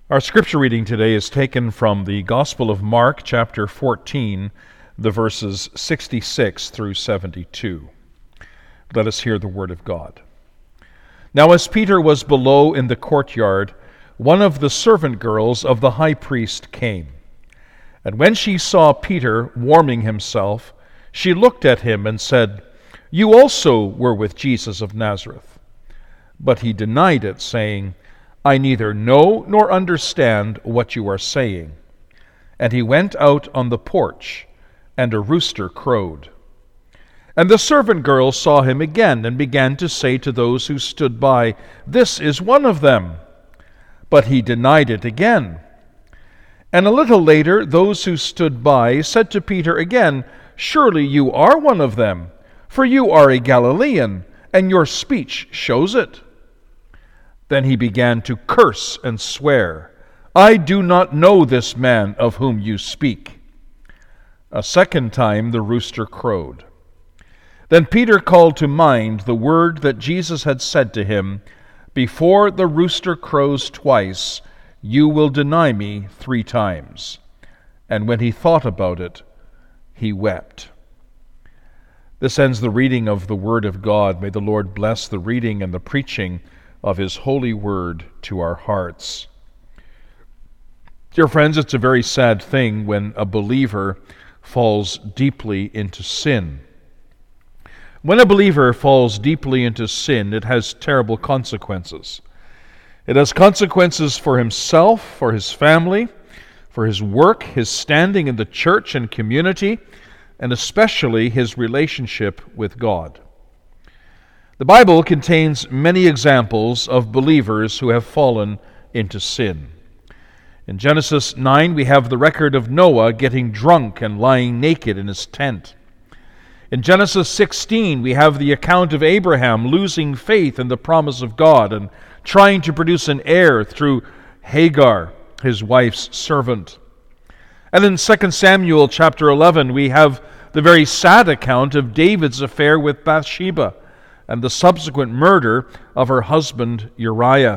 Our scripture reading today is taken from the Gospel of Mark, chapter 14, the verses 66 through 72. Let us hear the word of God. Now as Peter was below in the courtyard, one of the servant girls of the high priest came. And when she saw Peter warming himself, she looked at him and said, "You also were with Jesus of Nazareth." But he denied it, saying, "I neither know nor understand what you are saying." And he went out on the porch, and a rooster crowed. And the servant girl saw him again, and began to say to those who stood by, "This is one of them." But he denied it again. And a little later, those who stood by said to Peter again, "Surely you are one of them, for you are a Galilean, and your speech shows it." Then he began to curse and swear, "I do not know this man of whom you speak." A second time the rooster crowed. Then Peter called to mind the word that Jesus had said to him, "Before the rooster crows twice, you will deny me 3 times." And when he thought about it, he wept. This ends the reading of the Word of God. May the Lord bless the reading and the preaching of His holy word to our hearts. Dear friends, it's a very sad thing when a believer falls deeply into sin. When a believer falls deeply into sin, it has terrible consequences. It has consequences for himself, for his family, for his work, his standing in the church and community, and especially his relationship with God. The Bible contains many examples of believers who have fallen into sin. In Genesis 9, we have the record of Noah getting drunk and lying naked in his tent. In Genesis 16, we have the account of Abraham losing faith in the promise of God and trying to produce an heir through Hagar, his wife's servant. And in 2 Samuel chapter 11, we have the very sad account of David's affair with Bathsheba and the subsequent murder of her husband Uriah.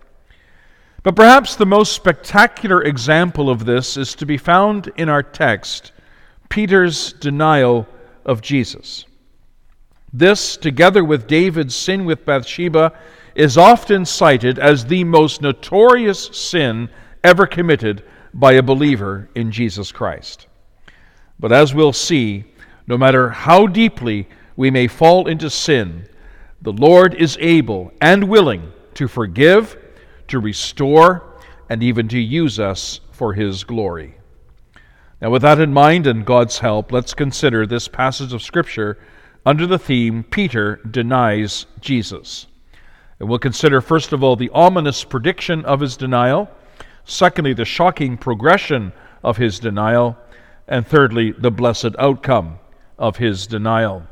But perhaps the most spectacular example of this is to be found in our text, Peter's denial of Jesus. This, together with David's sin with Bathsheba, is often cited as the most notorious sin ever committed by a believer in Jesus Christ. But as we'll see, no matter how deeply we may fall into sin, the Lord is able and willing to forgive, to restore, and even to use us for His glory. Now, with that in mind and God's help, let's consider this passage of Scripture under the theme, Peter denies Jesus. And we'll consider, first of all, the ominous prediction of his denial, secondly, the shocking progression of his denial, and thirdly, the blessed outcome of his denial.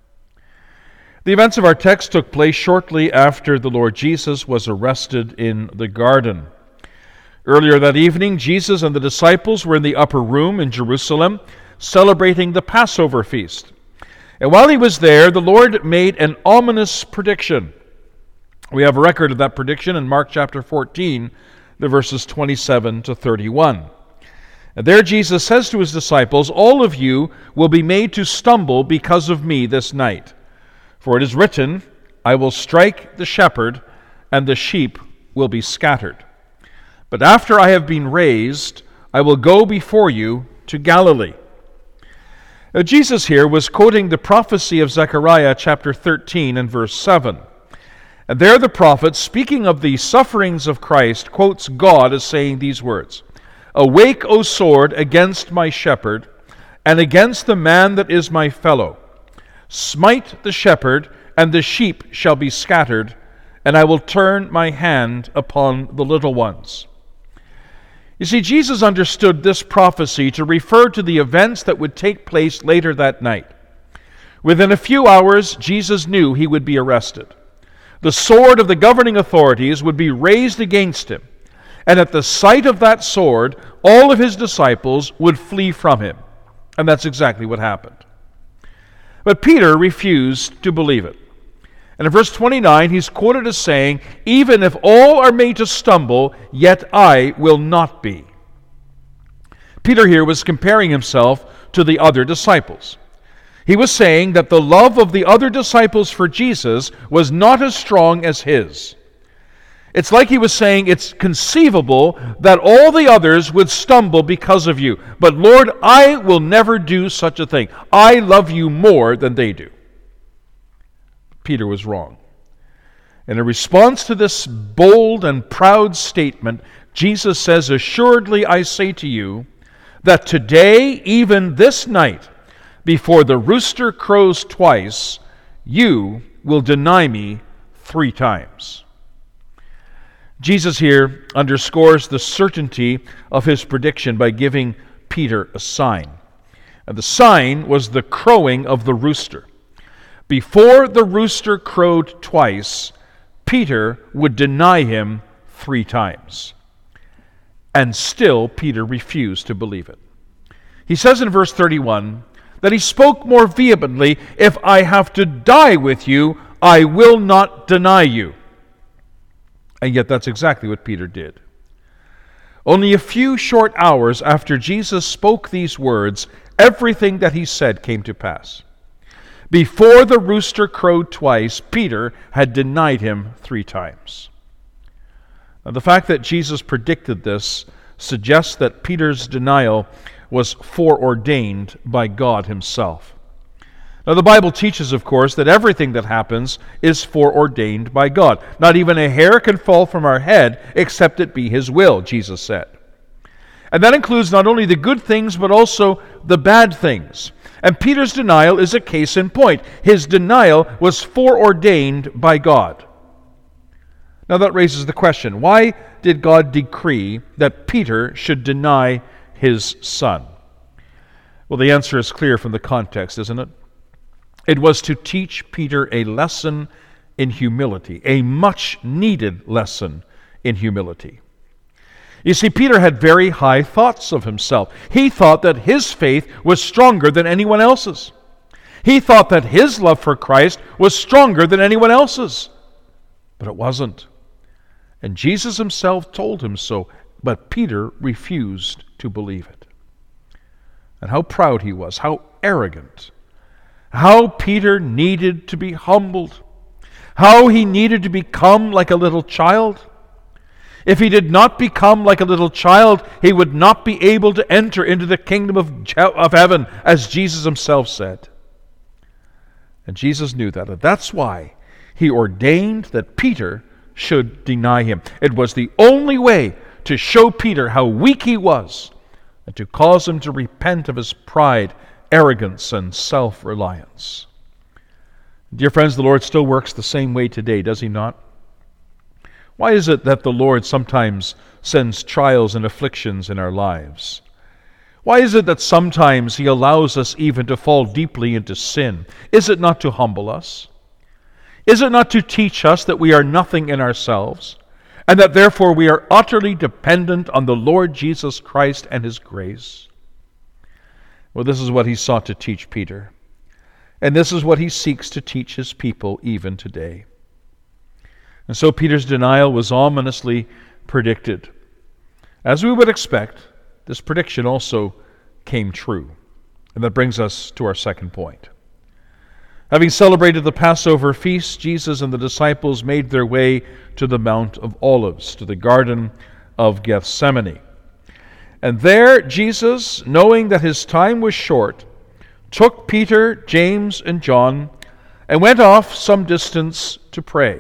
The events of our text took place shortly after the Lord Jesus was arrested in the garden. Earlier that evening, Jesus and the disciples were in the upper room in Jerusalem celebrating the Passover feast. And while he was there, the Lord made an ominous prediction. We have a record of that prediction in Mark chapter 14, the verses 27 to 31. And there Jesus says to his disciples, "All of you will be made to stumble because of me this night. For it is written, I will strike the shepherd, and the sheep will be scattered. But after I have been raised, I will go before you to Galilee." Now, Jesus here was quoting the prophecy of Zechariah chapter 13 and verse 7. And there the prophet, speaking of the sufferings of Christ, quotes God as saying these words, "Awake, O sword, against my shepherd, and against the man that is my fellow. Smite the shepherd, and the sheep shall be scattered, and I will turn my hand upon the little ones." You see, Jesus understood this prophecy to refer to the events that would take place later that night. Within a few hours, Jesus knew he would be arrested. The sword of the governing authorities would be raised against him, and at the sight of that sword, all of his disciples would flee from him. And that's exactly what happened. But Peter refused to believe it. And in verse 29, he's quoted as saying, "Even if all are made to stumble, yet I will not be." Peter here was comparing himself to the other disciples. He was saying that the love of the other disciples for Jesus was not as strong as his. It's like he was saying, it's conceivable that all the others would stumble because of you. But Lord, I will never do such a thing. I love you more than they do. Peter was wrong. In response to this bold and proud statement, Jesus says, "Assuredly I say to you, that today, even this night, before the rooster crows twice, you will deny me 3 times." Jesus here underscores the certainty of his prediction by giving Peter a sign. And the sign was the crowing of the rooster. Before the rooster crowed twice, Peter would deny him 3 times. And still Peter refused to believe it. He says in verse 31 that he spoke more vehemently, "If I have to die with you, I will not deny you." And yet that's exactly what Peter did. Only a few short hours after Jesus spoke these words, everything that he said came to pass. Before the rooster crowed twice, Peter had denied him 3 times. Now, the fact that Jesus predicted this suggests that Peter's denial was foreordained by God himself. Now, the Bible teaches, of course, that everything that happens is foreordained by God. Not even a hair can fall from our head except it be his will, Jesus said. And that includes not only the good things, but also the bad things. And Peter's denial is a case in point. His denial was foreordained by God. Now that raises the question, why did God decree that Peter should deny his son? Well, the answer is clear from the context, isn't it? It was to teach Peter a lesson in humility, a much-needed lesson in humility. You see, Peter had very high thoughts of himself. He thought that his faith was stronger than anyone else's. He thought that his love for Christ was stronger than anyone else's. But it wasn't. And Jesus himself told him so, but Peter refused to believe it. And how proud he was, how arrogant. How Peter needed to be humbled. How he needed to become like a little child. If he did not become like a little child, he would not be able to enter into the kingdom of heaven, as Jesus himself said. And Jesus knew that, and that's why he ordained that Peter should deny him. It was the only way to show Peter how weak he was and to cause him to repent of his pride, arrogance, and self-reliance. Dear friends, the Lord still works the same way today, does he not? Why is it that the Lord sometimes sends trials and afflictions in our lives? Why is it that sometimes he allows us even to fall deeply into sin? Is it not to humble us? Is it not to teach us that we are nothing in ourselves, and that therefore we are utterly dependent on the Lord Jesus Christ and his grace? Well, this is what he sought to teach Peter. And this is what he seeks to teach his people even today. And so Peter's denial was ominously predicted. As we would expect, this prediction also came true. And that brings us to our second point. Having celebrated the Passover feast, Jesus and the disciples made their way to the Mount of Olives, to the Garden of Gethsemane. And there Jesus, knowing that his time was short, took Peter, James, and John and went off some distance to pray.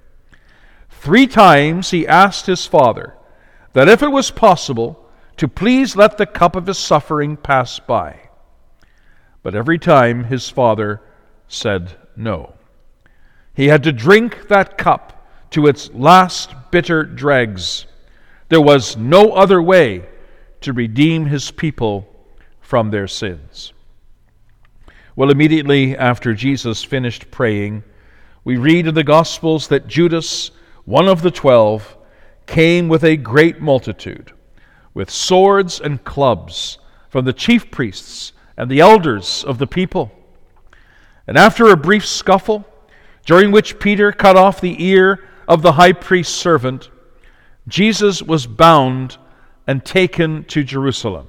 3 times he asked his Father that if it was possible to please let the cup of his suffering pass by. But every time his Father said no. He had to drink that cup to its last bitter dregs. There was no other way to redeem his people from their sins. Well, immediately after Jesus finished praying, we read in the Gospels that Judas, one of the 12, came with a great multitude, with swords and clubs, from the chief priests and the elders of the people. And after a brief scuffle, during which Peter cut off the ear of the high priest's servant, Jesus was bound and taken to Jerusalem,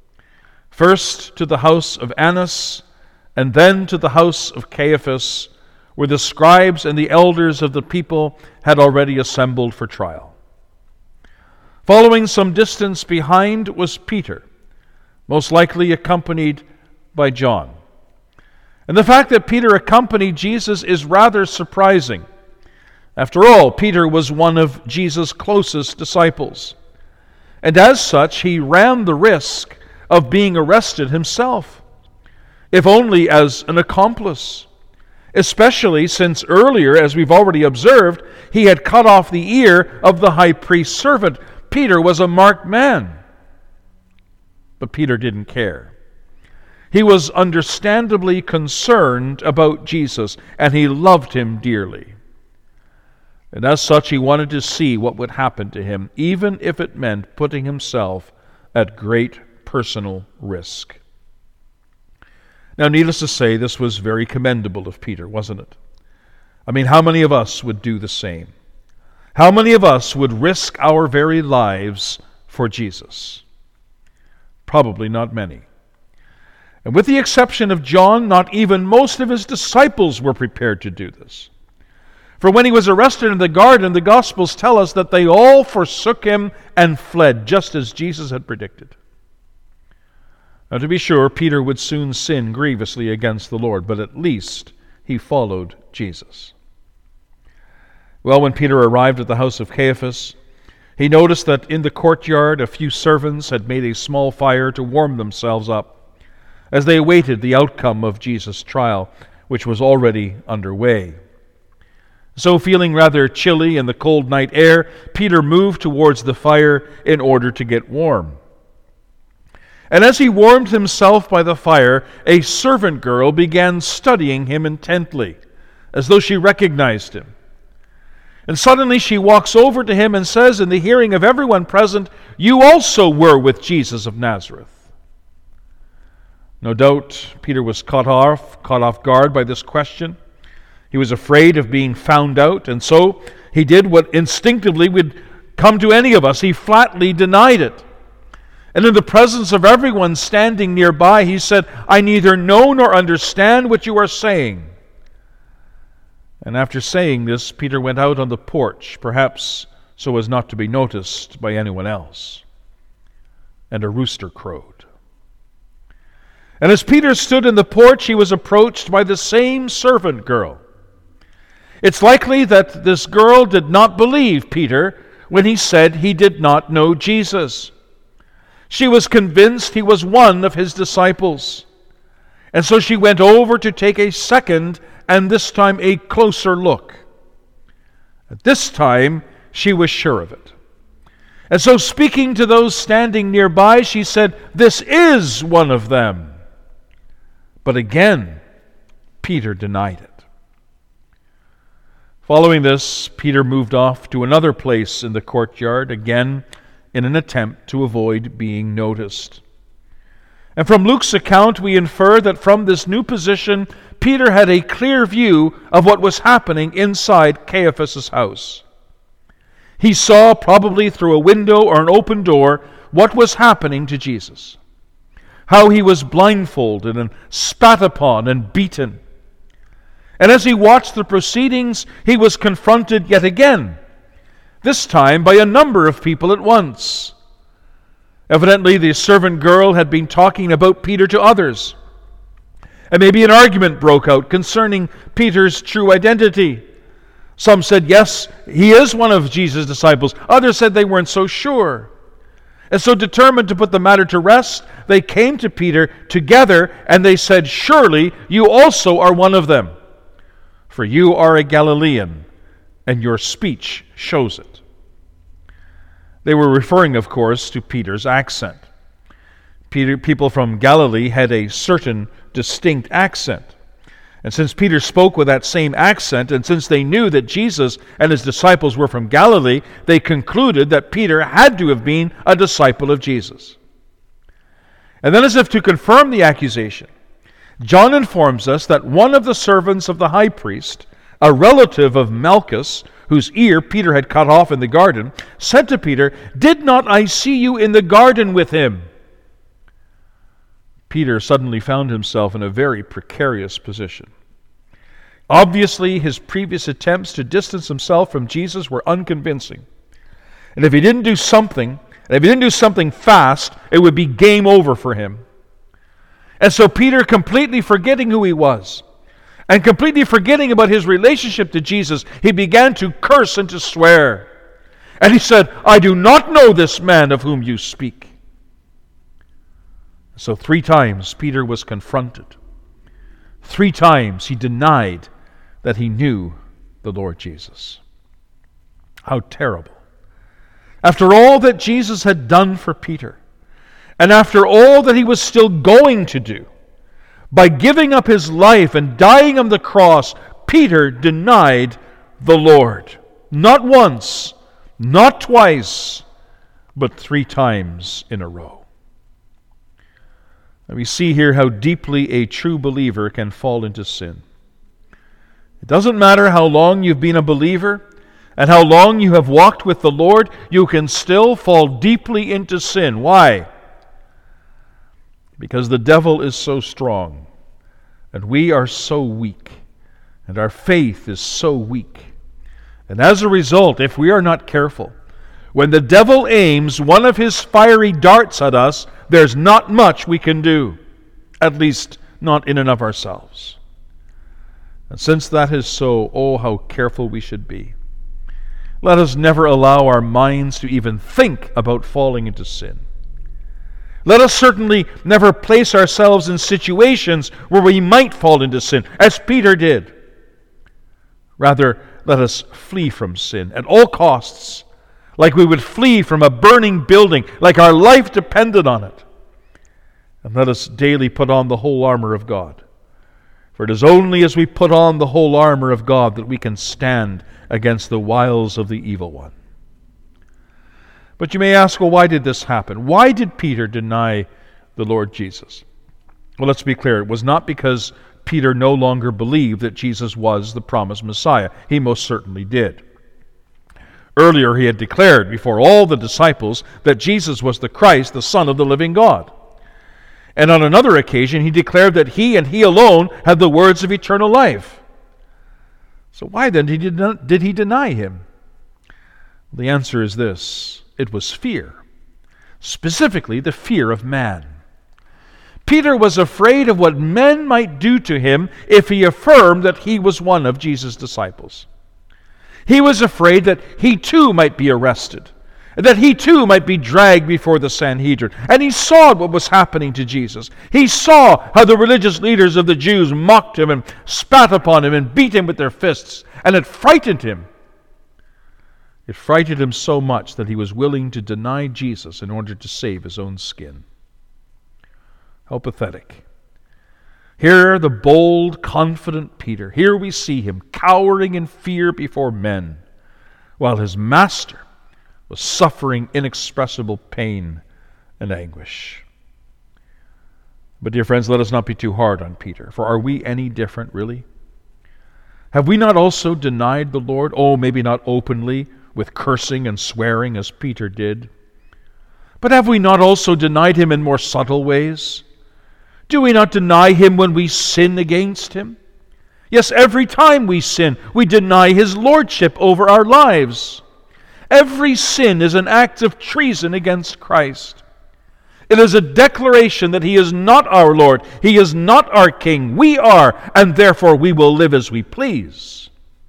first to the house of Annas, and then to the house of Caiaphas, where the scribes and the elders of the people had already assembled for trial. Following some distance behind was Peter, most likely accompanied by John. And the fact that Peter accompanied Jesus is rather surprising. After all, Peter was one of Jesus' closest disciples. And as such, he ran the risk of being arrested himself, if only as an accomplice, especially since earlier, as we've already observed, he had cut off the ear of the high priest's servant. Peter was a marked man. But Peter didn't care. He was understandably concerned about Jesus, and he loved him dearly. And as such, he wanted to see what would happen to him, even if it meant putting himself at great personal risk. Now, needless to say, this was very commendable of Peter, wasn't it? I mean, how many of us would do the same? How many of us would risk our very lives for Jesus? Probably not many. And with the exception of John, not even most of his disciples were prepared to do this. For when he was arrested in the garden, the Gospels tell us that they all forsook him and fled, just as Jesus had predicted. Now, to be sure, Peter would soon sin grievously against the Lord, but at least he followed Jesus. Well, when Peter arrived at the house of Caiaphas, he noticed that in the courtyard a few servants had made a small fire to warm themselves up as they awaited the outcome of Jesus' trial, which was already underway. So, feeling rather chilly in the cold night air, Peter moved towards the fire in order to get warm. And as he warmed himself by the fire, a servant girl began studying him intently, as though she recognized him. And suddenly she walks over to him and says, in the hearing of everyone present, "You also were with Jesus of Nazareth." No doubt Peter was caught off guard by this question. He was afraid of being found out, and so he did what instinctively would come to any of us. He flatly denied it. And in the presence of everyone standing nearby, he said, "I neither know nor understand what you are saying." And after saying this, Peter went out on the porch, perhaps so as not to be noticed by anyone else. And a rooster crowed. And as Peter stood in the porch, he was approached by the same servant girl. It's likely that this girl did not believe Peter when he said he did not know Jesus. She was convinced he was one of his disciples. And so she went over to take a second and this time a closer look. At this time, she was sure of it. And so speaking to those standing nearby, she said, "This is one of them." But again, Peter denied it. Following this, Peter moved off to another place in the courtyard, again in an attempt to avoid being noticed. And from Luke's account, we infer that from this new position, Peter had a clear view of what was happening inside Caiaphas' house. He saw, probably through a window or an open door, what was happening to Jesus. How he was blindfolded and spat upon and beaten. And as he watched the proceedings, he was confronted yet again, this time by a number of people at once. Evidently, the servant girl had been talking about Peter to others. And maybe an argument broke out concerning Peter's true identity. Some said, yes, he is one of Jesus' disciples. Others said they weren't so sure. And so, determined to put the matter to rest, they came to Peter together and they said, "Surely you also are one of them, for you are a Galilean, and your speech shows it." They were referring, of course, to Peter's accent. People from Galilee had a certain distinct accent. And since Peter spoke with that same accent, and since they knew that Jesus and his disciples were from Galilee, they concluded that Peter had to have been a disciple of Jesus. And then, as if to confirm the accusation, John informs us that one of the servants of the high priest, a relative of Malchus, whose ear Peter had cut off in the garden, said to Peter, "Did not I see you in the garden with him?" Peter suddenly found himself in a very precarious position. Obviously, his previous attempts to distance himself from Jesus were unconvincing. And if he didn't do something fast, it would be game over for him. And so Peter, completely forgetting who he was, and completely forgetting about his relationship to Jesus, he began to curse and to swear. And he said, "I do not know this man of whom you speak." So 3 times Peter was confronted. 3 times he denied that he knew the Lord Jesus. How terrible. After all that Jesus had done for Peter, and after all that he was still going to do, by giving up his life and dying on the cross, Peter denied the Lord. Not once, not twice, but 3 times in a row. And we see here how deeply a true believer can fall into sin. It doesn't matter how long you've been a believer and how long you have walked with the Lord, you can still fall deeply into sin. Why? Because the devil is so strong, and we are so weak, and our faith is so weak. And as a result, if we are not careful, when the devil aims one of his fiery darts at us, there's not much we can do, at least not in and of ourselves. And since that is so, oh, how careful we should be. Let us never allow our minds to even think about falling into sin. Let us certainly never place ourselves in situations where we might fall into sin, as Peter did. Rather, let us flee from sin at all costs, like we would flee from a burning building, like our life depended on it. And let us daily put on the whole armor of God. For it is only as we put on the whole armor of God that we can stand against the wiles of the evil one. But you may ask, well, why did this happen? Why did Peter deny the Lord Jesus? Well, let's be clear. It was not because Peter no longer believed that Jesus was the promised Messiah. He most certainly did. Earlier, he had declared before all the disciples that Jesus was the Christ, the Son of the living God. And on another occasion, he declared that he and he alone had the words of eternal life. So why then did he deny him? The answer is this: it was fear, specifically the fear of man. Peter was afraid of what men might do to him if he affirmed that he was one of Jesus' disciples. He was afraid that he too might be arrested, that he too might be dragged before the Sanhedrin. And he saw what was happening to Jesus. He saw how the religious leaders of the Jews mocked him and spat upon him and beat him with their fists, and it frightened him. It frightened him so much that he was willing to deny Jesus in order to save his own skin. How pathetic. Here, the bold, confident Peter. Here we see him cowering in fear before men, while his master was suffering inexpressible pain and anguish. But dear friends, let us not be too hard on Peter, for are we any different, really? Have we not also denied the Lord? Oh, maybe not openly, with cursing and swearing as Peter did. But have we not also denied him in more subtle ways? Do we not deny him when we sin against him? Yes, every time we sin, we deny his lordship over our lives. Every sin is an act of treason against Christ. It is a declaration that he is not our Lord, he is not our King, we are, and therefore we will live as we please.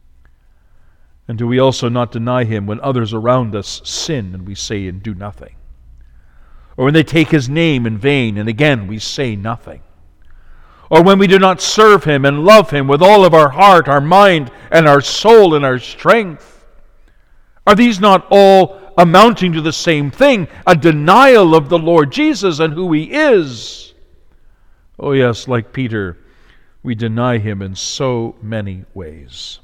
And do we also not deny him when others around us sin and we say and do nothing? Or when they take his name in vain and again we say nothing? Or when we do not serve him and love him with all of our heart, our mind, and our soul and our strength? Are these not all amounting to the same thing, a denial of the Lord Jesus and who he is? Oh yes, like Peter, we deny him in so many ways.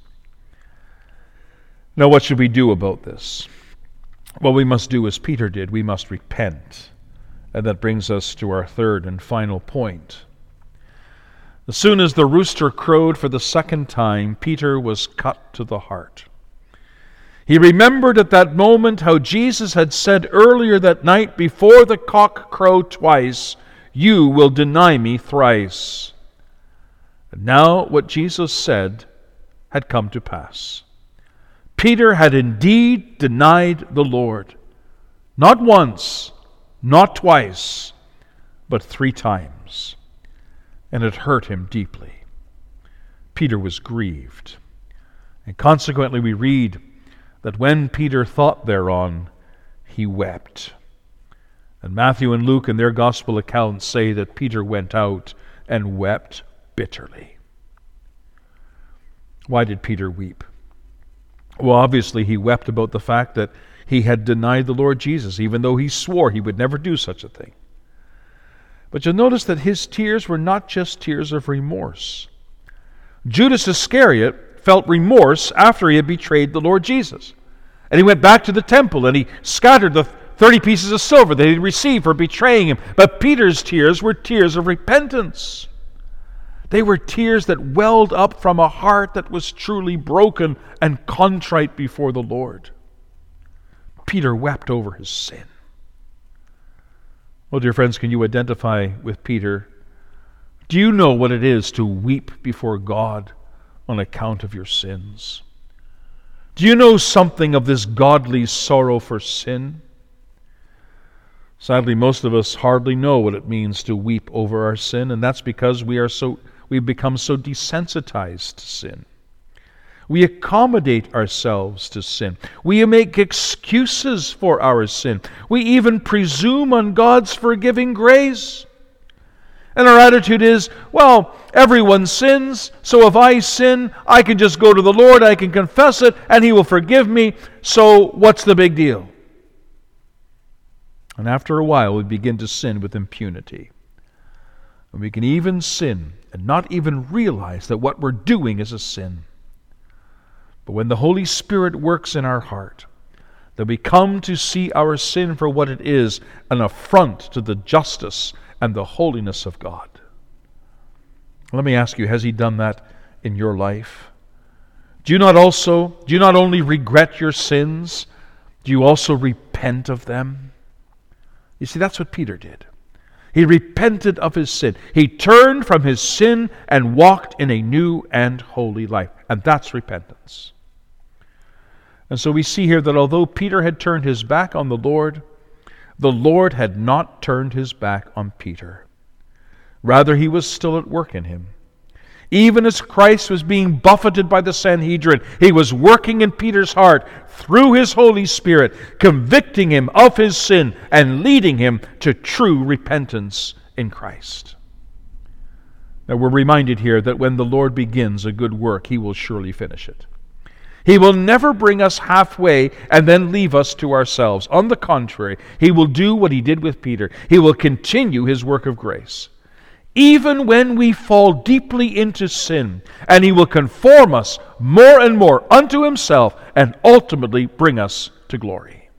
Now, what should we do about this? Well, we must do as Peter did. We must repent. And that brings us to our third and final point. As soon as the rooster crowed for the second time, Peter was cut to the heart. He remembered at that moment how Jesus had said earlier that night, before the cock crow twice, you will deny me thrice. And now what Jesus said had come to pass. Peter had indeed denied the Lord, not once, not twice, but 3 times. And it hurt him deeply. Peter was grieved. And consequently we read that when Peter thought thereon, he wept. And Matthew and Luke in their gospel accounts say that Peter went out and wept bitterly. Why did Peter weep? Well, obviously he wept about the fact that he had denied the Lord Jesus, even though he swore he would never do such a thing. But you'll notice that his tears were not just tears of remorse. Judas Iscariot felt remorse after he had betrayed the Lord Jesus. And he went back to the temple and he scattered the 30 pieces of silver that he had received for betraying him. But Peter's tears were tears of repentance. They were tears that welled up from a heart that was truly broken and contrite before the Lord. Peter wept over his sin. Well, dear friends, can you identify with Peter? Do you know what it is to weep before God on account of your sins? Do you know something of this godly sorrow for sin? Sadly, most of us hardly know what it means to weep over our sin, and that's because we've become so desensitized to sin. We accommodate ourselves to sin. We make excuses for our sin. We even presume on God's forgiving grace. And our attitude is, well, everyone sins, so if I sin, I can just go to the Lord, I can confess it, and He will forgive me, so what's the big deal? And after a while, we begin to sin with impunity. And we can even sin and not even realize that what we're doing is a sin. But when the Holy Spirit works in our heart, then we come to see our sin for what it is, an affront to the justice and the holiness of God. Let me ask you, has He done that in your life? Do you not only regret your sins, do you also repent of them? You see, that's what Peter did. He repented of his sin. He turned from his sin and walked in a new and holy life. And that's repentance. And so we see here that although Peter had turned his back on the Lord had not turned his back on Peter. Rather, He was still at work in him. Even as Christ was being buffeted by the Sanhedrin, He was working in Peter's heart through His Holy Spirit, convicting him of his sin and leading him to true repentance in Christ. Now we're reminded here that when the Lord begins a good work, He will surely finish it. He will never bring us halfway and then leave us to ourselves. On the contrary, He will do what He did with Peter. He will continue His work of grace. Even when we fall deeply into sin, and He will conform us more and more unto Himself and ultimately bring us to glory.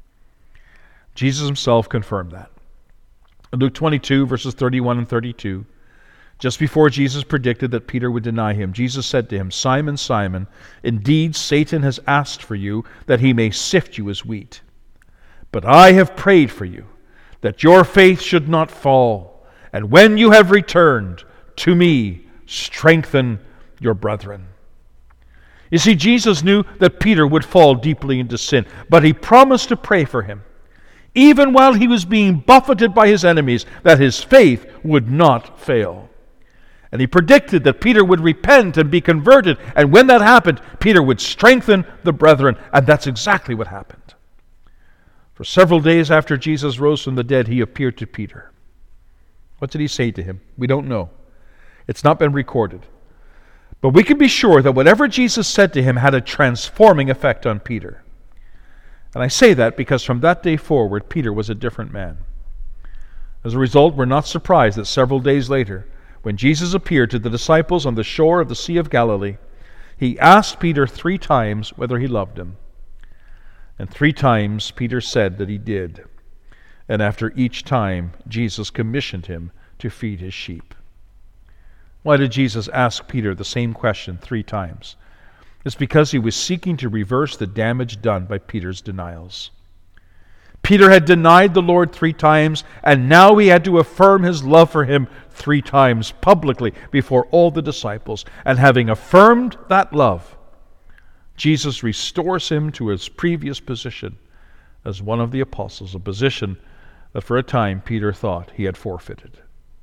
Jesus Himself confirmed that. In Luke 22, verses 31 and 32, just before Jesus predicted that Peter would deny Him, Jesus said to him, "Simon, Simon, indeed Satan has asked for you that he may sift you as wheat. But I have prayed for you that your faith should not fall. And when you have returned to me, strengthen your brethren." You see, Jesus knew that Peter would fall deeply into sin, but He promised to pray for him, even while he was being buffeted by his enemies, that his faith would not fail. And He predicted that Peter would repent and be converted, and when that happened, Peter would strengthen the brethren, and that's exactly what happened. For several days after Jesus rose from the dead, He appeared to Peter. What did He say to him? We don't know. It's not been recorded. But we can be sure that whatever Jesus said to him had a transforming effect on Peter. And I say that because from that day forward, Peter was a different man. As a result, we're not surprised that several days later, when Jesus appeared to the disciples on the shore of the Sea of Galilee, He asked Peter 3 times whether he loved him. And 3 times Peter said that he did. And after each time, Jesus commissioned him to feed His sheep. Why did Jesus ask Peter the same question 3 times? It's because he was seeking to reverse the damage done by Peter's denials. Peter had denied the Lord 3 times, and now he had to affirm his love for him 3 times publicly before all the disciples. And having affirmed that love, Jesus restores him to his previous position as one of the apostles, a position that for a time Peter thought he had forfeited.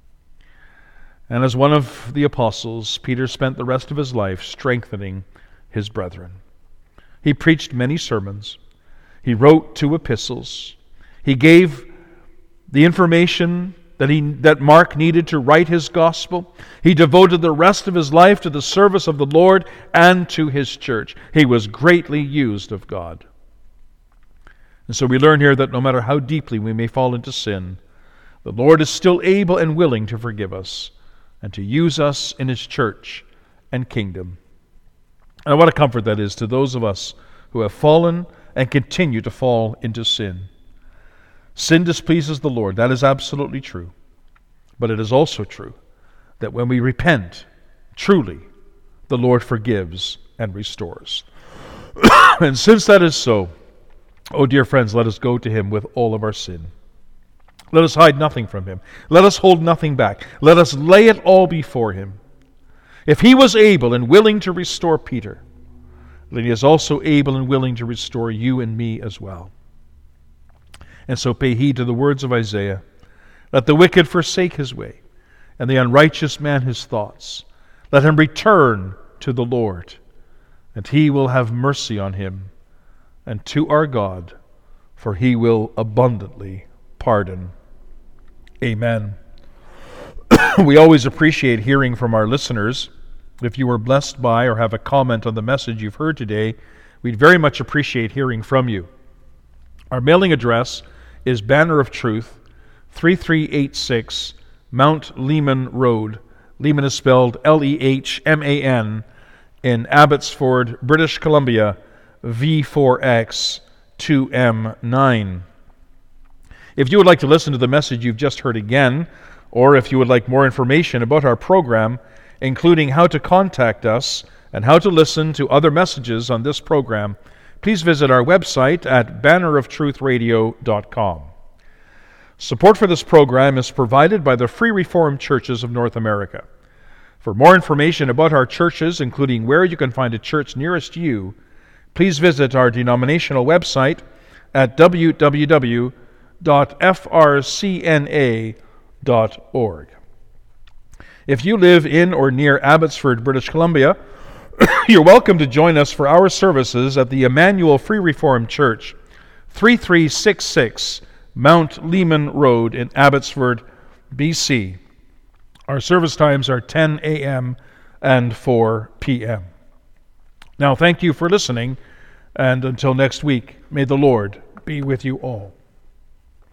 And as one of the apostles, Peter spent the rest of his life strengthening his brethren. He preached many sermons. He wrote 2 epistles. He gave the information that Mark needed to write his gospel. He devoted the rest of his life to the service of the Lord and to his church. He was greatly used of God. And so we learn here that no matter how deeply we may fall into sin, the Lord is still able and willing to forgive us and to use us in his church and kingdom. And what a comfort that is to those of us who have fallen and continue to fall into sin. Sin displeases the Lord. That is absolutely true. But it is also true that when we repent, truly, the Lord forgives and restores. And since that is so, oh dear friends, let us go to him with all of our sin. Let us hide nothing from him. Let us hold nothing back. Let us lay it all before him. If he was able and willing to restore Peter, then he is also able and willing to restore you and me as well. And so pay heed to the words of Isaiah. Let the wicked forsake his way, and the unrighteous man his thoughts. Let him return to the Lord, and he will have mercy on him, and to our God, for he will abundantly pardon. Amen. We always appreciate hearing from our listeners. If you were blessed by or have a comment on the message you've heard today, we'd very much appreciate hearing from you. Our mailing address is Banner of Truth, 3386 Mount Lehman Road. Lehman is spelled Lehman, in Abbotsford, British Columbia, V4X 2M9. If you would like to listen to the message you've just heard again, or if you would like more information about our program, including how to contact us and how to listen to other messages on this program, please visit our website at banneroftruthradio.com. Support for this program is provided by the Free Reformed Churches of North America. For more information about our churches, including where you can find a church nearest you, please visit our denominational website at www.frcna.org. If you live in or near Abbotsford, British Columbia, you're welcome to join us for our services at the Emmanuel Free Reformed Church, 3366 Mount Lehman Road in Abbotsford, BC. Our service times are 10 a.m. and 4 p.m. Now, thank you for listening, and until next week, may the Lord be with you all.